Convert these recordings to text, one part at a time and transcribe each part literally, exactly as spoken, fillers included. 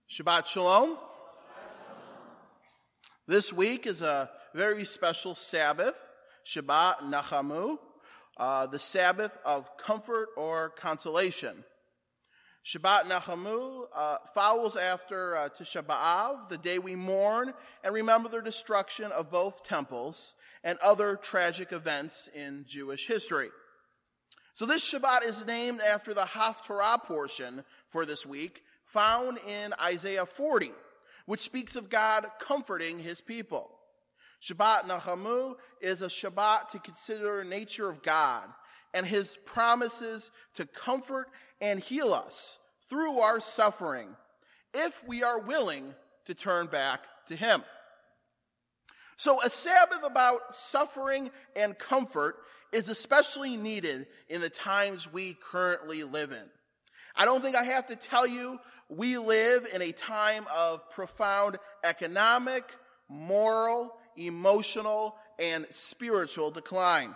Shabbat Shalom. This week is a very special Sabbath, Shabbat Nachamu, uh, the Sabbath of comfort or consolation. Shabbat Nachamu uh, follows after uh, Tisha B'Av, the day we mourn and remember the destruction of both temples and other tragic events in Jewish history. So this Shabbat is named after the Haftarah portion for this week, found in Isaiah forty, which speaks of God comforting his people. Shabbat Nachamu is a Shabbat to consider the nature of God and his promises to comfort and heal us through our suffering, if we are willing to turn back to him. So a Sabbath about suffering and comfort is especially needed in the times we currently live in. I don't think I have to tell you, we live in a time of profound economic, moral, emotional, and spiritual decline.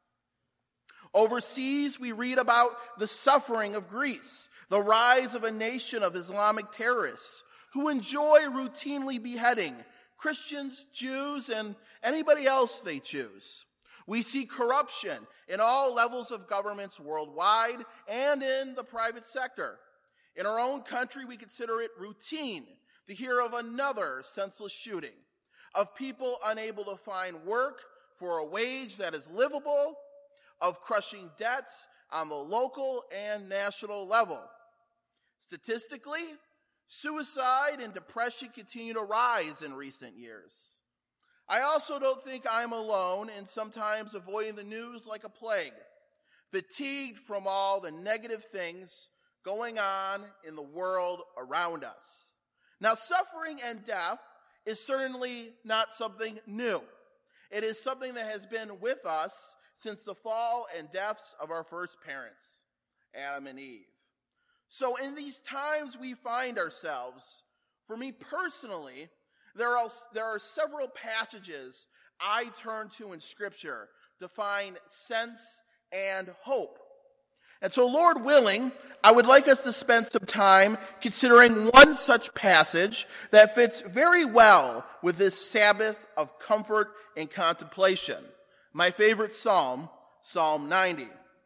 Overseas, we read about the suffering of Greece, the rise of a nation of Islamic terrorists who enjoy routinely beheading Christians, Jews, and anybody else they choose. We see corruption in all levels of governments worldwide and in the private sector. In our own country, we consider it routine to hear of another senseless shooting, of people unable to find work for a wage that is livable, of crushing debts on the local and national level. Statistically, suicide and depression continue to rise in recent years. I also don't think I'm alone in sometimes avoiding the news like a plague, fatigued from all the negative things going on in the world around us. Now, suffering and death is certainly not something new. It is something that has been with us since the fall and deaths of our first parents, Adam and Eve. So in these times we find ourselves, for me personally, There are, there are several passages I turn to in Scripture to find sense and hope. And so, Lord willing, I would like us to spend some time considering one such passage that fits very well with this Sabbath of comfort and contemplation. My favorite psalm, Psalm ninety.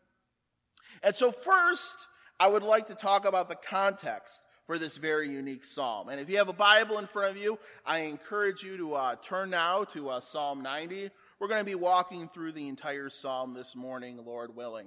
And so first, I would like to talk about the context for this very unique psalm. And if you have a Bible in front of you, I encourage you to uh, turn now to uh, Psalm ninety. We're going to be walking through the entire psalm this morning, Lord willing.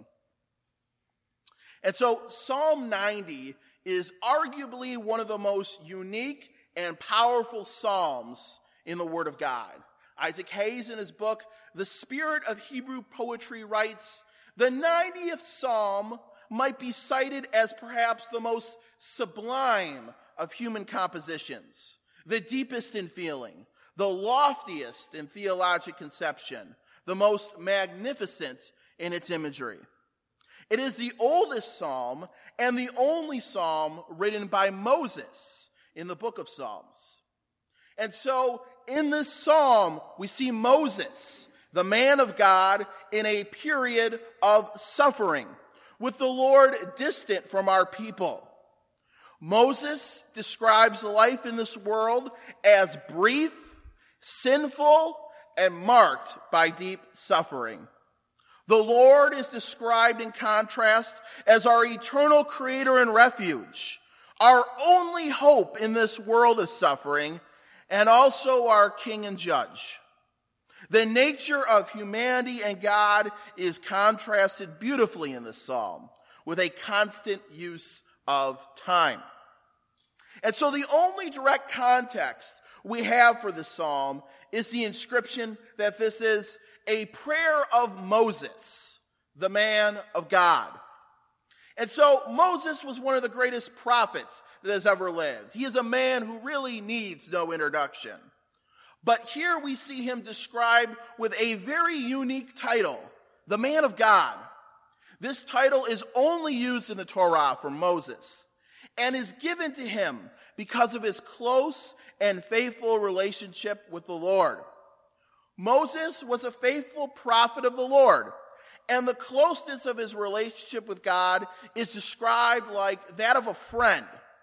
And so Psalm ninety is arguably one of the most unique and powerful psalms in the Word of God. Isaac Hayes, in his book, The Spirit of Hebrew Poetry, writes, the ninetieth psalm might be cited as perhaps the most sublime of human compositions, the deepest in feeling, the loftiest in theologic conception, the most magnificent in its imagery. It is the oldest psalm and the only psalm written by Moses in the book of Psalms. And so in this psalm, we see Moses, the man of God, in a period of suffering, with the Lord distant from our people. Moses describes life in this world as brief, sinful, and marked by deep suffering. The Lord is described in contrast as our eternal creator and refuge, our only hope in this world of suffering, and also our king and judge. The nature of humanity and God is contrasted beautifully in this psalm with a constant use of time. And so the only direct context we have for this psalm is the inscription that this is a prayer of Moses, the man of God. And so Moses was one of the greatest prophets that has ever lived. He is a man who really needs no introduction. But here we see him described with a very unique title, the man of God. This title is only used in the Torah for Moses and is given to him because of his close and faithful relationship with the Lord. Moses was a faithful prophet of the Lord, and the closeness of his relationship with God is described like that of a friend,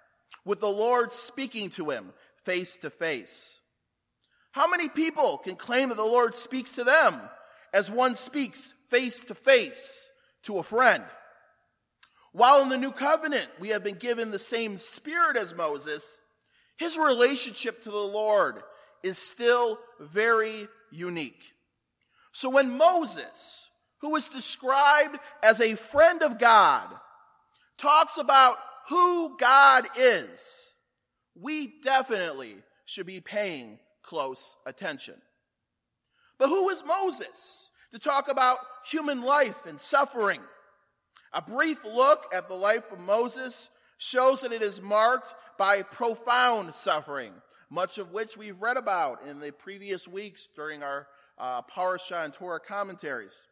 with the Lord speaking to him face to face. How many people can claim that the Lord speaks to them as one speaks face to face to a friend? While in the new covenant we have been given the same Spirit as Moses, his relationship to the Lord is still very unique. So when Moses, who is described as a friend of God, talks about who God is, we definitely should be paying close attention. But who is Moses to talk about human life and suffering? A brief look at the life of Moses shows that it is marked by profound suffering, much of which we've read about in the previous weeks during our uh, Parashah and Torah commentaries.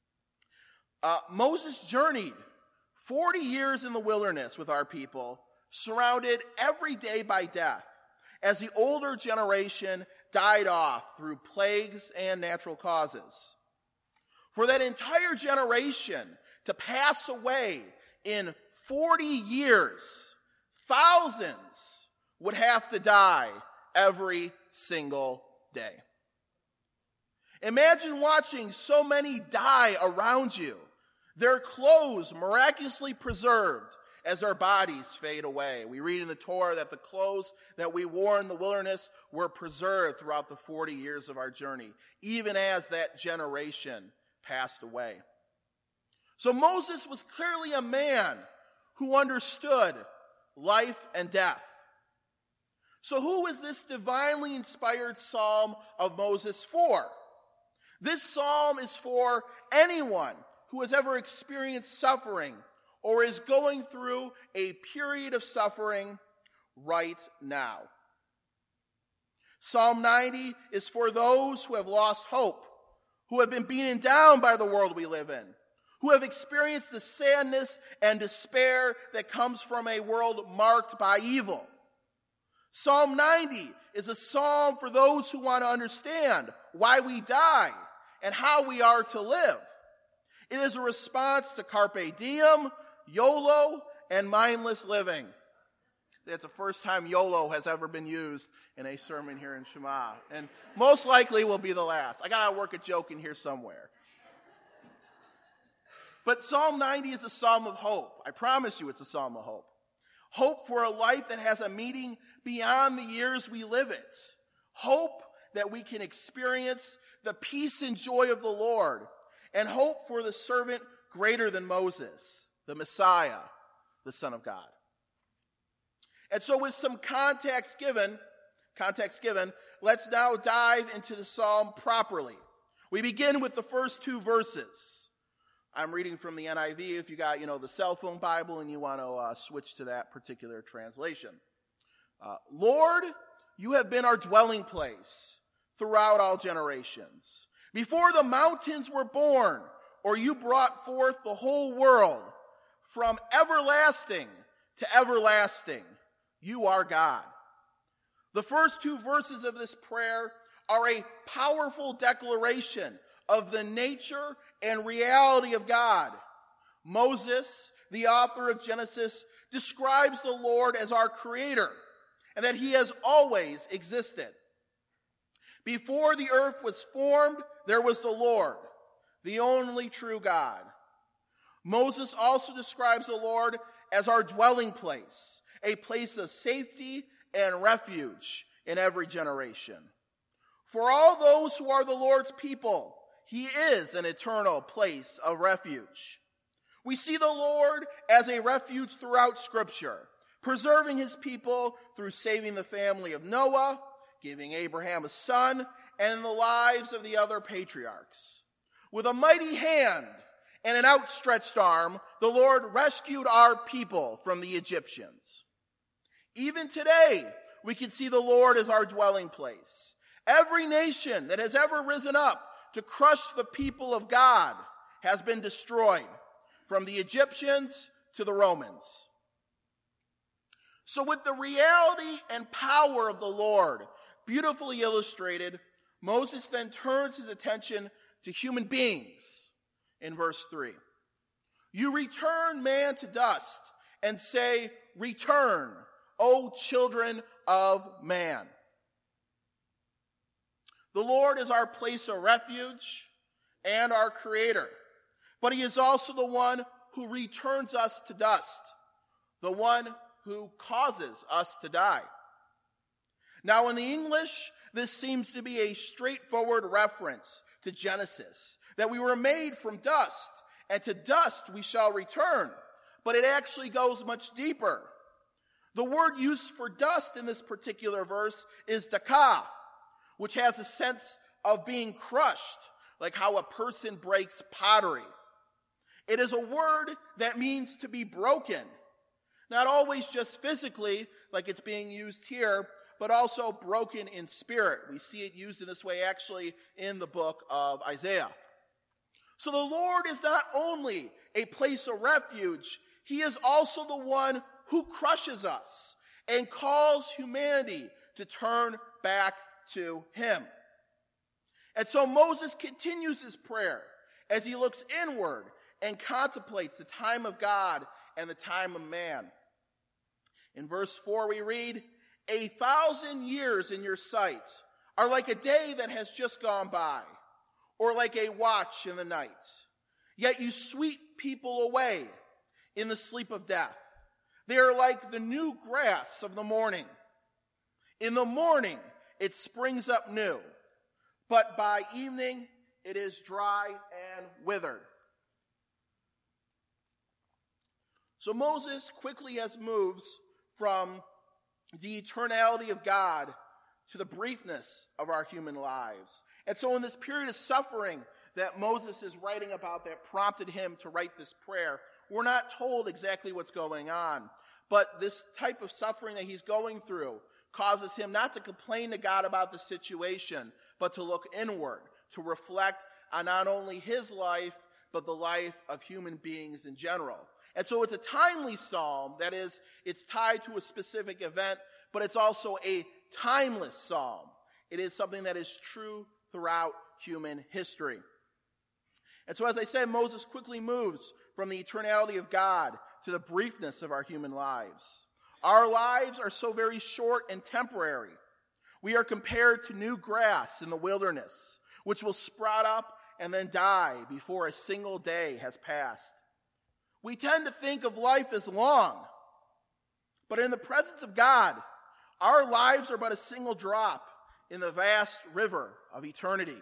Uh, Moses journeyed forty years in the wilderness with our people, surrounded every day by death, as the older generation died off through plagues and natural causes. For that entire generation to pass away in forty years, thousands would have to die every single day. Imagine watching so many die around you, their clothes miraculously preserved as their bodies fade away. We read in the Torah that the clothes that we wore in the wilderness were preserved throughout the forty years of our journey, even as that generation passed away. So Moses was clearly a man who understood life and death. So who is this divinely inspired psalm of Moses for? This psalm is for anyone who has ever experienced suffering or is going through a period of suffering right now. Psalm ninety is for those who have lost hope, who have been beaten down by the world we live in, who have experienced the sadness and despair that comes from a world marked by evil. Psalm ninety is a psalm for those who want to understand why we die and how we are to live. It is a response to carpe diem, YOLO, and mindless living. That's the first time YOLO has ever been used in a sermon here in Shema, and most likely will be the last. I gotta work a joke in here somewhere. But Psalm ninety is a psalm of hope. I promise you it's a psalm of hope. Hope for a life that has a meaning beyond the years we live it. Hope that we can experience the peace and joy of the Lord. And hope for the servant greater than Moses, the Messiah, the Son of God. And so with some context given, context given, let's now dive into the psalm properly. We begin with the first two verses. I'm reading from the N I V if you got, you know, the cell phone Bible and you want to uh, switch to that particular translation. Uh, Lord, you have been our dwelling place throughout all generations. Before the mountains were born, or you brought forth the whole world, from everlasting to everlasting, you are God. The first two verses of this prayer are a powerful declaration of the nature and reality of God. Moses, the author of Genesis, describes the Lord as our creator and that he has always existed. Before the earth was formed, there was the Lord, the only true God. Moses also describes the Lord as our dwelling place, a place of safety and refuge in every generation. For all those who are the Lord's people, he is an eternal place of refuge. We see the Lord as a refuge throughout Scripture, preserving his people through saving the family of Noah, giving Abraham a son, and in the lives of the other patriarchs. With a mighty hand and an outstretched arm, the Lord rescued our people from the Egyptians. Even today, we can see the Lord as our dwelling place. Every nation that has ever risen up to crush the people of God has been destroyed, from the Egyptians to the Romans. So with the reality and power of the Lord beautifully illustrated, Moses then turns his attention to human beings in verse three. You return man to dust and say, return, O children of man. The Lord is our place of refuge and our creator, but he is also the one who returns us to dust, the one who causes us to die. Now in the English, this seems to be a straightforward reference to Genesis, that we were made from dust, and to dust we shall return, but it actually goes much deeper. The word used for dust in this particular verse is daka, which has a sense of being crushed, like how a person breaks pottery. It is a word that means to be broken, not always just physically, like it's being used here, but also broken in spirit. We see it used in this way actually in the book of Isaiah. So the Lord is not only a place of refuge, he is also the one who crushes us and calls humanity to turn back to him. And so Moses continues his prayer as he looks inward and contemplates the time of God and the time of man. In verse four we read, "A thousand years in your sight are like a day that has just gone by, or like a watch in the night. Yet you sweep people away in the sleep of death. They are like the new grass of the morning. In the morning it springs up new, but by evening it is dry and withered." So Moses quickly has moves from the eternality of God to the briefness of our human lives. And so in this period of suffering that Moses is writing about that prompted him to write this prayer, we're not told exactly what's going on. But this type of suffering that he's going through causes him not to complain to God about the situation, but to look inward, to reflect on not only his life, but the life of human beings in general. And so it's a timely psalm, that is, it's tied to a specific event, but it's also a timeless psalm. It is something that is true throughout human history. And so as I said, Moses quickly moves from the eternality of God to the briefness of our human lives. Our lives are so very short and temporary. We are compared to new grass in the wilderness, which will sprout up and then die before a single day has passed. We tend to think of life as long, but in the presence of God, our lives are but a single drop in the vast river of eternity.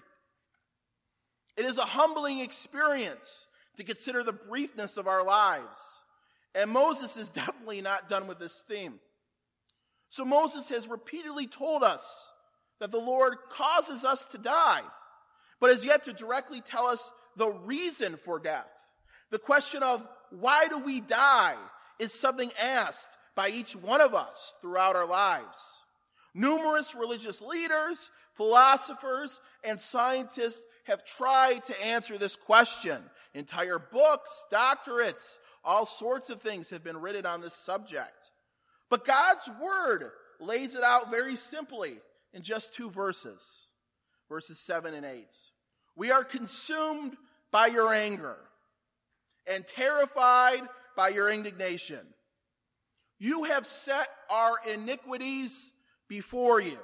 It is a humbling experience to consider the briefness of our lives, and Moses is definitely not done with this theme. So Moses has repeatedly told us that the Lord causes us to die, but has yet to directly tell us the reason for death. The question of why do we die is something asked by each one of us throughout our lives. Numerous religious leaders, philosophers, and scientists have tried to answer this question. Entire books, doctorates, all sorts of things have been written on this subject. But God's word lays it out very simply in just two verses, verses seven and eight. "We are consumed by your anger and terrified by your indignation. You have set our iniquities before you,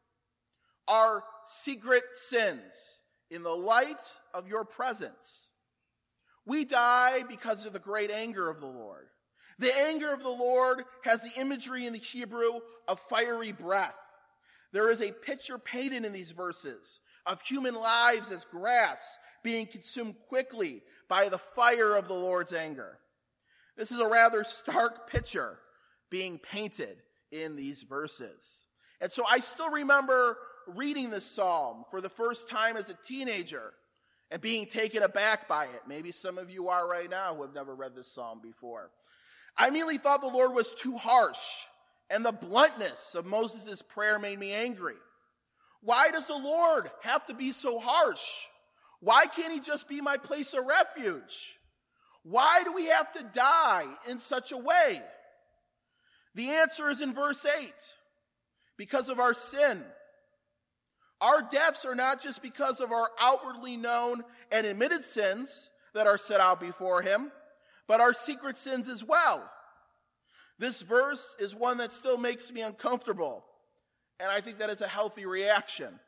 our secret sins, in the light of your presence. We die because of the great anger of the Lord. The anger of the Lord has the imagery in the Hebrew of fiery breath. There is a picture painted in these verses of human lives as grass being consumed quickly by the fire of the Lord's anger. This is a rather stark picture being painted in these verses. And so I still remember reading this psalm for the first time as a teenager and being taken aback by it. Maybe some of you are right now who have never read this psalm before. I immediately thought the Lord was too harsh, and the bluntness of Moses' prayer made me angry. Why does the Lord have to be so harsh? Why can't he just be my place of refuge? Why do we have to die in such a way? The answer is in verse eight. Because of our sin. Our deaths are not just because of our outwardly known and admitted sins that are set out before him, but our secret sins as well. This verse is one that still makes me uncomfortable, and I think that is a healthy reaction.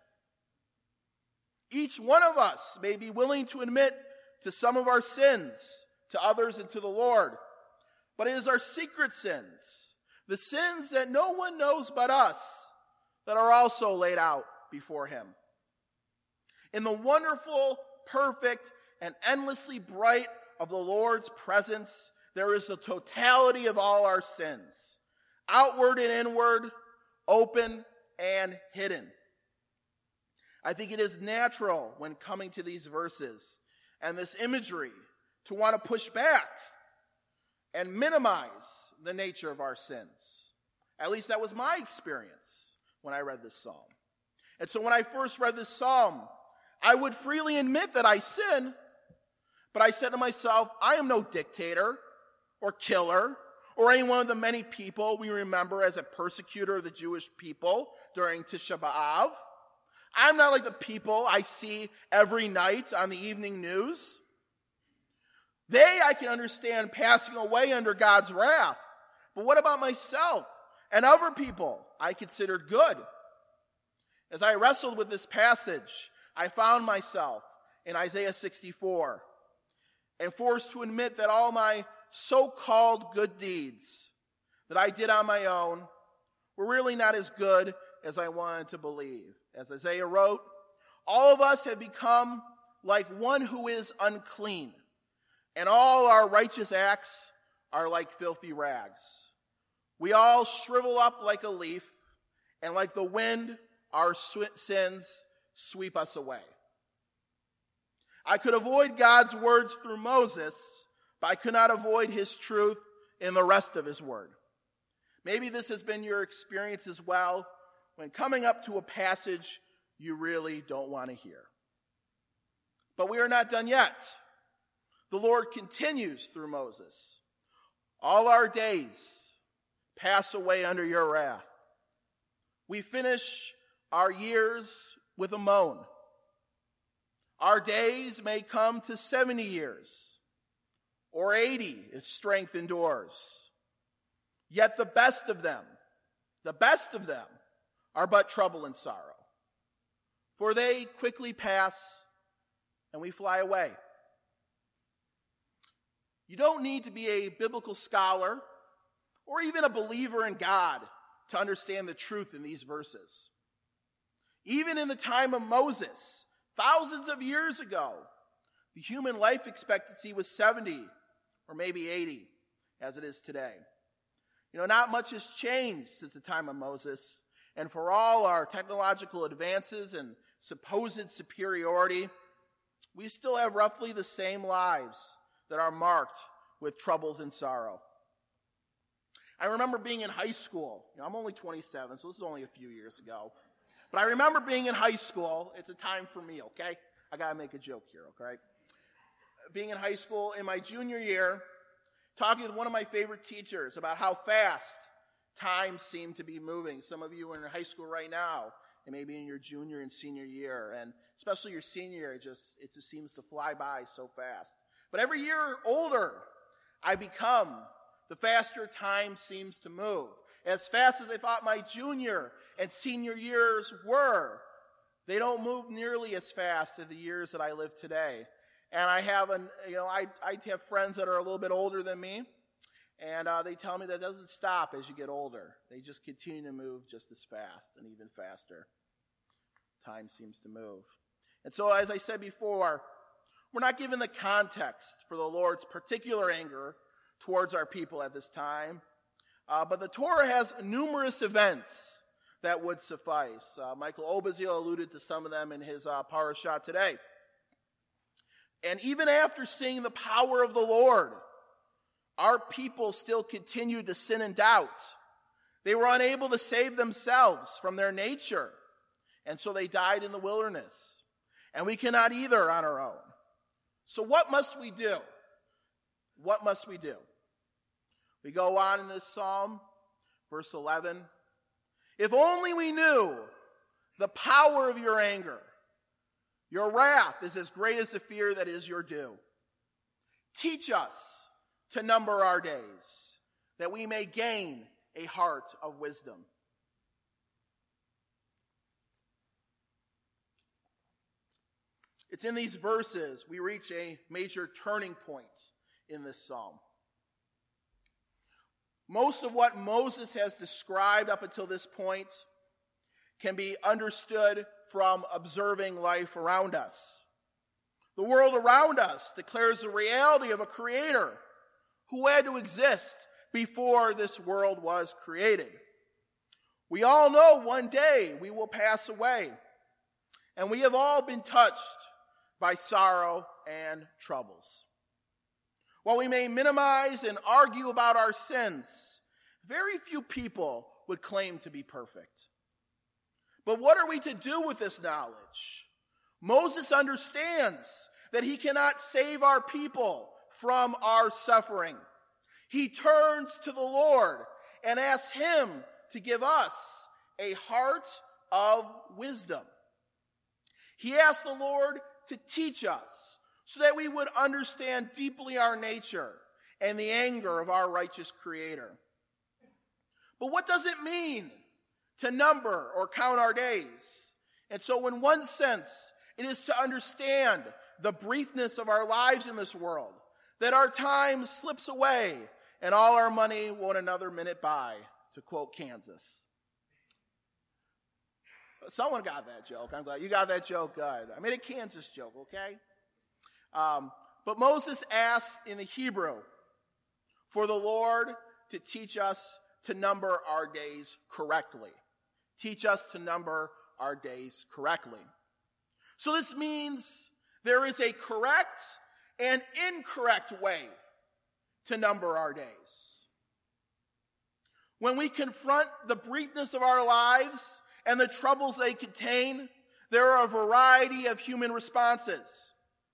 Each one of us may be willing to admit to some of our sins, to others and to the Lord, but it is our secret sins, the sins that no one knows but us, that are also laid out before him. In the wonderful, perfect, and endlessly bright of the Lord's presence, there is the totality of all our sins, outward and inward, open and hidden. I think it is natural when coming to these verses and this imagery to want to push back and minimize the nature of our sins. At least that was my experience when I read this psalm. And so when I first read this psalm, I would freely admit that I sin, but I said to myself, I am no dictator or killer or any one of the many people we remember as a persecutor of the Jewish people during Tisha B'Av. I'm not like the people I see every night on the evening news. They, I can understand, passing away under God's wrath. But what about myself and other people I considered good? As I wrestled with this passage, I found myself in Isaiah sixty-four and forced to admit that all my so-called good deeds that I did on my own were really not as good as I wanted to believe. As Isaiah wrote, all of us have become like one who is unclean, and all our righteous acts are like filthy rags. We all shrivel up like a leaf, and like the wind, our sins sweep us away. I could avoid God's words through Moses, but I could not avoid his truth in the rest of his word. Maybe this has been your experience as well, when coming up to a passage you really don't want to hear. But we are not done yet. The Lord continues through Moses. All our days pass away under your wrath. We finish our years with a moan. Our days may come to seventy years, or eighty if strength endures. Yet the best of them, the best of them, are but trouble and sorrow. For they quickly pass, and we fly away. You don't need to be a biblical scholar or even a believer in God to understand the truth in these verses. Even in the time of Moses, thousands of years ago, the human life expectancy was seventy or maybe eighty, as it is today. You know, not much has changed since the time of Moses, and for all our technological advances and supposed superiority, we still have roughly the same lives that are marked with troubles and sorrow. I remember being in high school. You know, I'm only twenty-seven, so this is only a few years ago. But I remember being in high school. It's a time for me, okay? I got to make a joke here, okay? Being in high school in my junior year, talking with one of my favorite teachers about how fast time seemed to be moving. Some of you are in high school right now, and maybe in your junior and senior year, and especially your senior year, it just, it just seems to fly by so fast. But every year older I become, the faster time seems to move. As fast as I thought my junior and senior years were, they don't move nearly as fast as the years that I live today. And I have, an, you know, I, I have friends that are a little bit older than me, and uh, they tell me that doesn't stop as you get older. They just continue to move just as fast and even faster. Time seems to move. And so, as I said before, we're not given the context for the Lord's particular anger towards our people at this time, uh, but the Torah has numerous events that would suffice. Uh, Michael Obaziel alluded to some of them in his uh, parashah today. And even after seeing the power of the Lord, our people still continued to sin and doubt. They were unable to save themselves from their nature, and so they died in the wilderness. And we cannot either on our own. So what must we do? What must we do? We go on in this psalm, verse eleven. If only we knew the power of your anger. Your wrath is as great as the fear that is your due. Teach us to number our days, that we may gain a heart of wisdom. It's in these verses we reach a major turning point in this psalm. Most of what Moses has described up until this point can be understood from observing life around us. The world around us declares the reality of a creator who had to exist before this world was created. We all know one day we will pass away, and we have all been touched by sorrow and troubles. While we may minimize and argue about our sins, very few people would claim to be perfect. But what are we to do with this knowledge? Moses understands that he cannot save our people from our suffering. He turns to the Lord and asks him to give us a heart of wisdom. He asks the Lord to teach us so that we would understand deeply our nature and the anger of our righteous Creator. But what does it mean to number or count our days? And so in one sense, it is to understand the briefness of our lives in this world, that our time slips away and all our money won't another minute buy, to quote Kansas. Someone got that joke. I'm glad you got that joke. Good. I made a Kansas joke, okay? Um, but Moses asks in the Hebrew for the Lord to teach us to number our days correctly. Teach us to number our days correctly. So this means there is a correct and incorrect way to number our days. When we confront the briefness of our lives and the troubles they contain, there are a variety of human responses.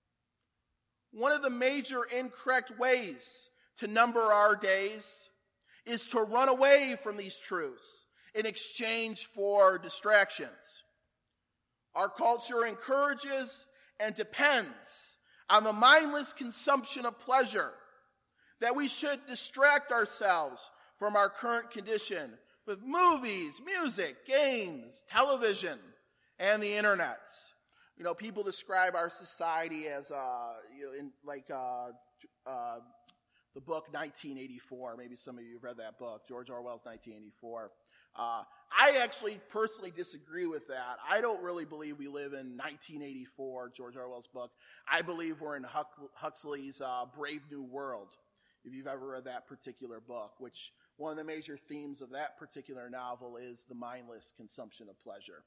One of the major incorrect ways to number our days is to run away from these truths in exchange for distractions. Our culture encourages and depends on the mindless consumption of pleasure, that we should distract ourselves from our current condition with movies, music, games, television, and the internet. You know, people describe our society as, uh, you know, in like uh, uh, the book nineteen eighty-four. Maybe some of you have read that book, George Orwell's nineteen eighty-four. Uh, I actually personally disagree with that. I don't really believe we live in nineteen eighty-four, George Orwell's book. I believe we're in Huxley's uh, Brave New World, if you've ever read that particular book, which one of the major themes of that particular novel is the mindless consumption of pleasure.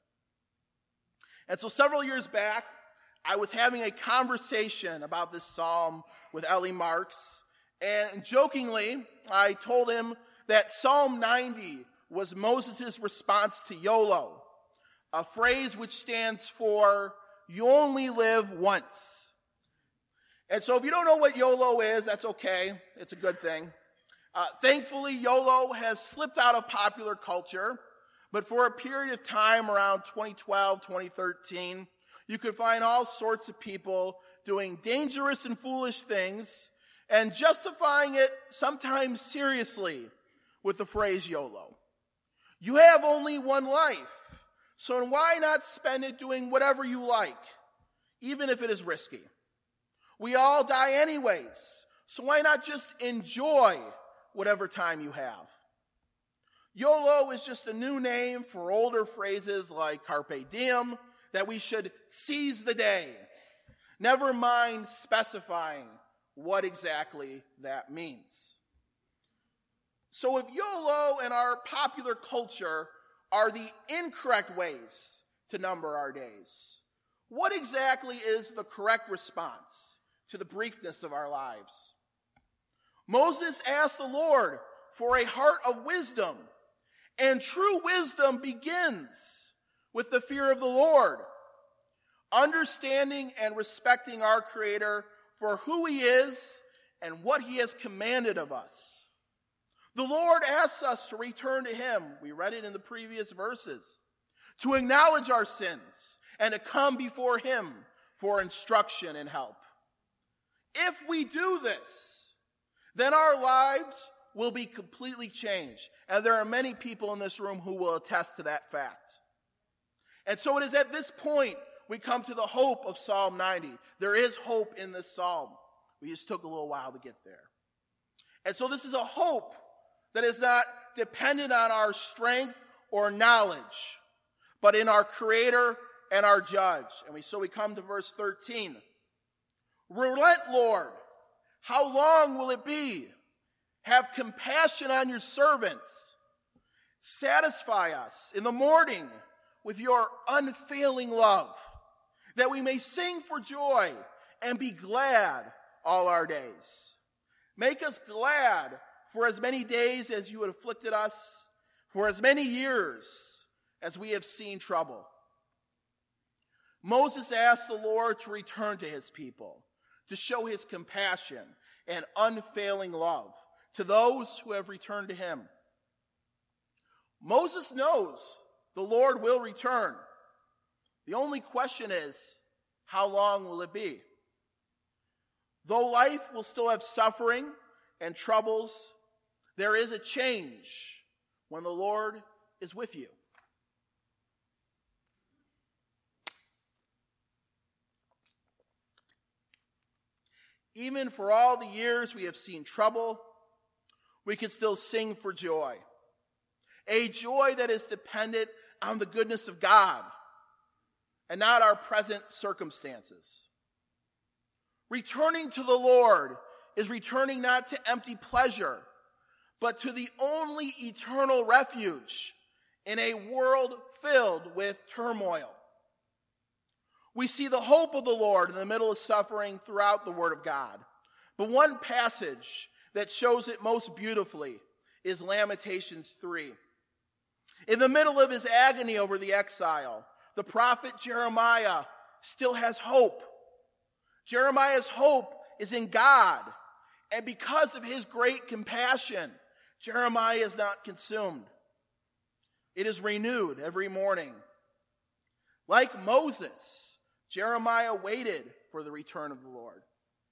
And so several years back, I was having a conversation about this psalm with Ellie Marks, and jokingly, I told him that Psalm ninety was Moses' response to YOLO, a phrase which stands for, you only live once. And so if you don't know what YOLO is, that's okay. It's a good thing. Uh, thankfully, YOLO has slipped out of popular culture, but for a period of time around twenty twelve, twenty thirteen, you could find all sorts of people doing dangerous and foolish things and justifying it sometimes seriously with the phrase YOLO. You have only one life, so why not spend it doing whatever you like, even if it is risky? We all die anyways, so why not just enjoy whatever time you have? YOLO is just a new name for older phrases like carpe diem, that we should seize the day. Never mind specifying what exactly that means. So if YOLO and our popular culture are the incorrect ways to number our days, what exactly is the correct response to the briefness of our lives? Moses asked the Lord for a heart of wisdom, and true wisdom begins with the fear of the Lord, understanding and respecting our Creator for who He is and what He has commanded of us. The Lord asks us to return to Him, we read it in the previous verses, to acknowledge our sins and to come before Him for instruction and help. If we do this, then our lives will be completely changed. And there are many people in this room who will attest to that fact. And so it is at this point we come to the hope of Psalm ninety. There is hope in this psalm. We just took a little while to get there. And so this is a hope that is not dependent on our strength or knowledge, but in our Creator and our Judge. And we, so we come to verse thirteen. Relent, Lord. How long will it be? Have compassion on your servants. Satisfy us in the morning with your unfailing love, that we may sing for joy and be glad all our days. Make us glad for as many days as you have afflicted us, for as many years as we have seen trouble. Moses asked the Lord to return to his people, to show his compassion and unfailing love to those who have returned to him. Moses knows the Lord will return. The only question is, how long will it be? Though life will still have suffering and troubles, there is a change when the Lord is with you. Even for all the years we have seen trouble, we can still sing for joy. A joy that is dependent on the goodness of God and not our present circumstances. Returning to the Lord is returning not to empty pleasure, but to the only eternal refuge in a world filled with turmoil. We see the hope of the Lord in the middle of suffering throughout the Word of God. But one passage that shows it most beautifully is Lamentations three. In the middle of his agony over the exile, the prophet Jeremiah still has hope. Jeremiah's hope is in God, and because of his great compassion, Jeremiah is not consumed. It is renewed every morning. Like Moses, Jeremiah waited for the return of the Lord.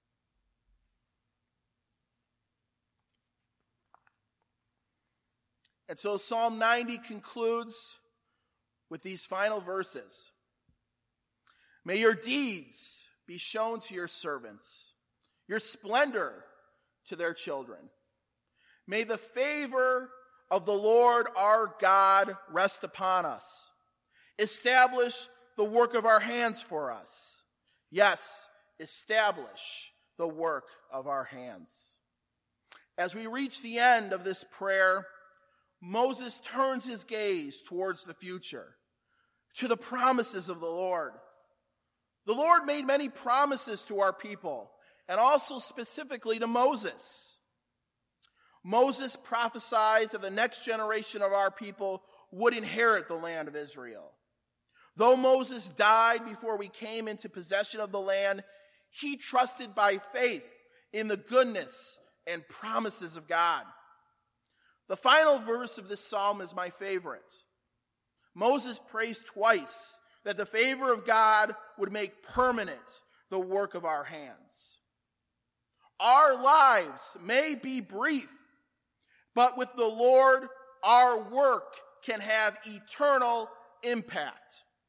And so Psalm ninety concludes with these final verses. May your deeds be shown to your servants, your splendor to their children. May the favor of the Lord our God rest upon us. Establish the work of our hands for us. Yes, establish the work of our hands. As we reach the end of this prayer, Moses turns his gaze towards the future, to the promises of the Lord. The Lord made many promises to our people, and also specifically to Moses. Moses prophesied that the next generation of our people would inherit the land of Israel. Though Moses died before we came into possession of the land, he trusted by faith in the goodness and promises of God. The final verse of this psalm is my favorite. Moses prays twice that the favor of God would make permanent the work of our hands. Our lives may be brief, but with the Lord, our work can have eternal impact.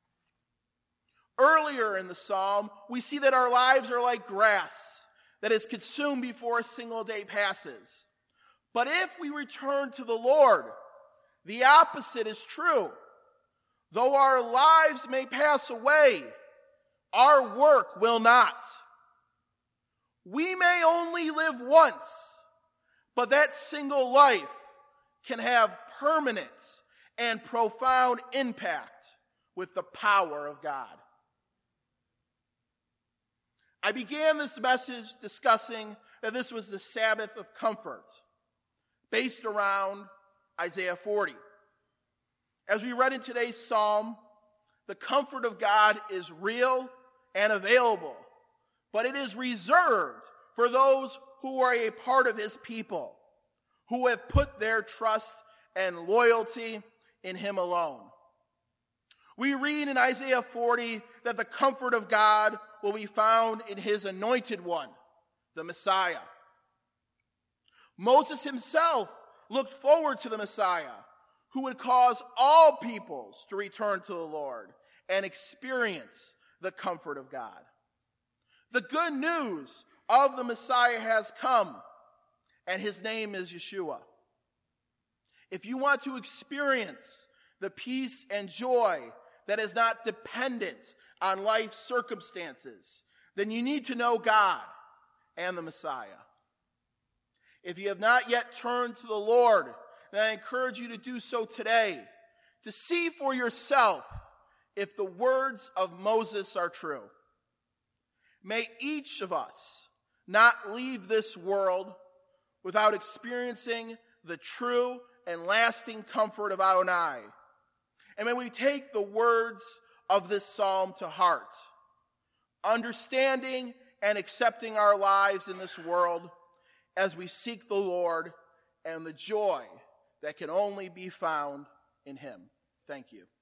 Earlier in the psalm, we see that our lives are like grass that is consumed before a single day passes. But if we return to the Lord, the opposite is true. Though our lives may pass away, our work will not. We may only live once, but that single life can have permanent and profound impact with the power of God. I began this message discussing that this was the Sabbath of comfort, based around Isaiah forty. As we read in today's psalm, the comfort of God is real and available, but it is reserved for those who are a part of his people, who have put their trust and loyalty in him alone. We read in Isaiah forty that the comfort of God will be found in his anointed one, the Messiah. Moses himself looked forward to the Messiah, who would cause all peoples to return to the Lord and experience the comfort of God. The good news of the Messiah has come, and his name is Yeshua. If you want to experience the peace and joy that is not dependent on life circumstances, then you need to know God and the Messiah. If you have not yet turned to the Lord, then I encourage you to do so today, to see for yourself if the words of Moses are true. May each of us not leave this world without experiencing the true and lasting comfort of Adonai. And may we take the words of this psalm to heart, understanding and accepting our lives in this world as we seek the Lord and the joy that can only be found in him. Thank you.